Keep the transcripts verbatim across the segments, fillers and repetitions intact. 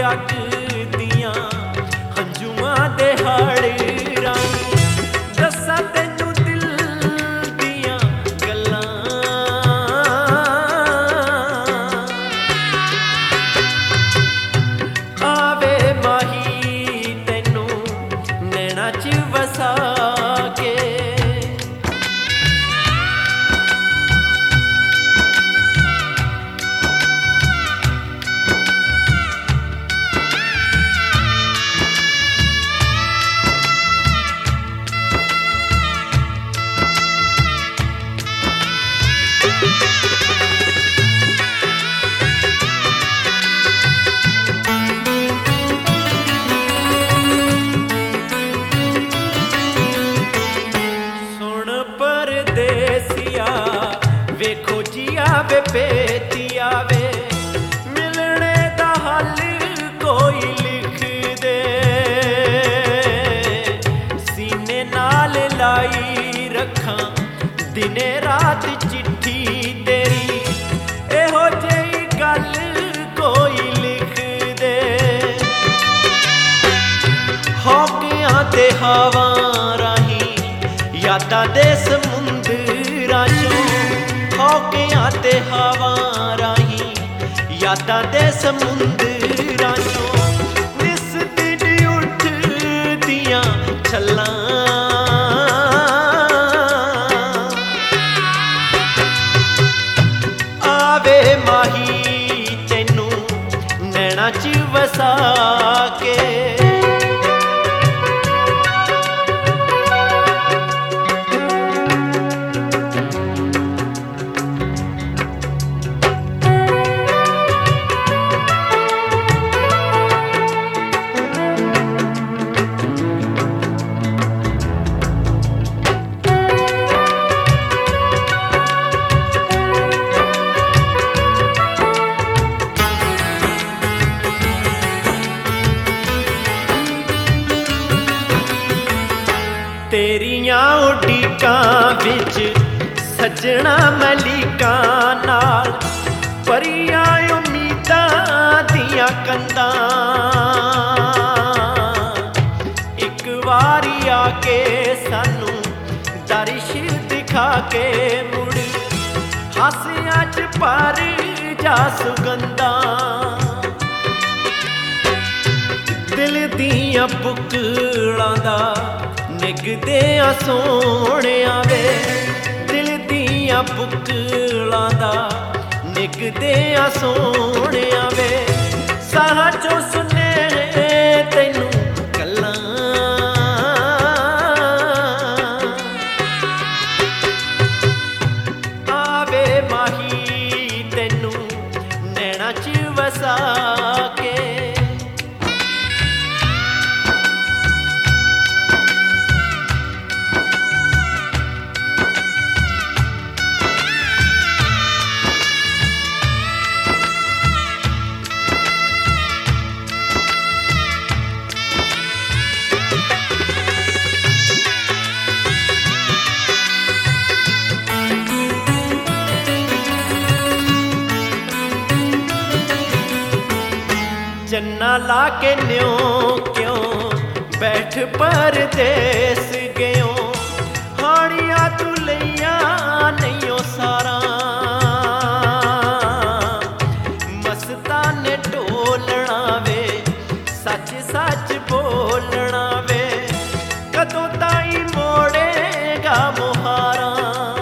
ਲੱਗਦੀਆਂ ਹੰਝੂਆਂ ਦੇ ਹੜ ਰਾਹੀਂ। ਦੱਸਾਂ ਤੈਨੂੰ ਦਿਲ ਦੀਆਂ ਗੱਲਾਂ, ਆਵੇ ਮਾਹੀ ਤੈਨੂੰ ਨੈਣਾ ਚ ਵਸਾ ਕੇ। ਵੇਖੋ ਜੀਆ ਵੇ ਭੇਤੀ ਆਵੇ, ਮਿਲਣੇ ਦਾ ਹੱਲ ਕੋਈ ਲਿਖ ਦੇ। ਸੀਨੇ ਨਾਲ ਲਾਈ ਰੱਖਾਂ ਦਿਨੇ ਰਾਤ ਚਿੱਠੀ ਤੇਰੀ, ਇਹੋ ਜਿਹੀ ਗੱਲ ਕੋਈ ਲਿਖ ਦੇ। ਹੌਕਿਆਂ ਤੇ ਹਵਾ ਰਾਹੀਂ ਯਾਦਾਂ ਦੇ ਸਮੁੰਦਰਾਂ ਚੋਂ, ਹੌਕਿਆਂ ਤੇ ਹਵਾ ਰਾਹੀਂ ਯਾਦਾਂ ਦੇ ਸਮੁੰਦਰਾਂ ਚੋਂ ਨਿਸ ਦਿਨ ਉੱਠਦੀਆਂ ਛੱਲਾਂ। ਆਵੇ ਮਾਹੀ ਤੈਨੂੰ ਨੈਣਾ ਚ ਵਸਾ ਕੇ। ਤੇਰੀਆਂ ਉਡੀਕਾਂ ਵਿੱਚ ਸੱਜਣਾ ਮਲੀਕਾਂ ਨਾਲ ਭਰੀਆਂ ਉਮੀਦਾਂ ਦੀਆਂ ਕੰਧਾਂ। ਇੱਕ ਵਾਰੀ ਆ ਕੇ ਸਾਨੂੰ ਦਰਿਸ਼ ਦਿਖਾ ਕੇ ਮੁੜ, ਹਾਸਿਆਂ ਚ ਭਰ ਜਾ ਸੁਗੰਧਾਂ। ਦਿਲ ਦੀਆਂ ਬੁੱਕਲਾਂ ਦਾ ਨਿੱਘਦੇ ਆ ਸੋਹਣਿਆਂ ਵੇ, ਦਿਲ ਦੀਆਂ ਬੁੱਕਲਾਂ ਦਾ ਨਿੱਘਦੇ ਆ ਸੋਹਣਿਆਂ ਵੇ। ਸਾਹਾਂ ਚੋਂ ਸੁਨੇਹੇ ਤੈਨੂੰ ਗੱਲਾਂ, ਆਵੇ ਮਾਹੀ ਤੈਨੂੰ ਨੈਣਾ ਚ ਵਸਾ ਕੇ। ਚੰਨਾ ਲਾ ਕੇ ਨਿਉ ਕਿਉਂ ਬੈਠ ਪਰਦੇਸ ਗਿਓ, ਹਾਣੀਆਂ ਤੂੰ ਲਈਆਂ ਨਹੀਂਓ ਸਾਰਾਂ। ਮਸਤਾਂ ਨੇ ਢੋਲਣਾ ਵੇ, ਸੱਚ ਸੱਚ ਬੋਲਣਾ ਵੇ, ਕਦੋਂ ਤਾਈਂ ਮੋੜੇਗਾ ਮੁਹਾਰਾਂ।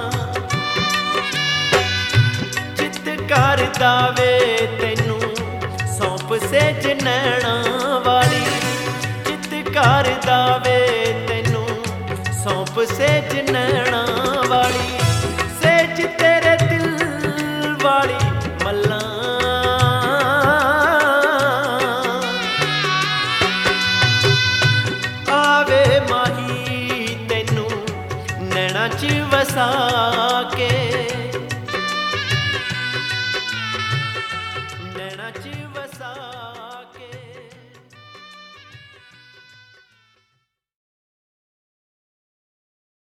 ਚਿੱਤ ਕਰਦਾ ਵੇ ਤੈਨੂੰ ਸੌਂਪ ਸੇਜ ਨੈਣਾ ਵਾਲੀ, ਚਿੱਤ ਕਰਦਾ ਵੇ ਤੈਨੂੰ ਸੌਂਪ ਸੇਜ ਨੈਣਾ ਵਾਲੀ। ਸੇਜ ਤੇਰੇ ਦਿਲ ਵਾਲੀ ਮੱਲਾਂ, ਆਵੇ ਮਾਹੀ ਤੈਨੂੰ ਨੈਣਾ ਚ ਵਸਾ ਕੇ।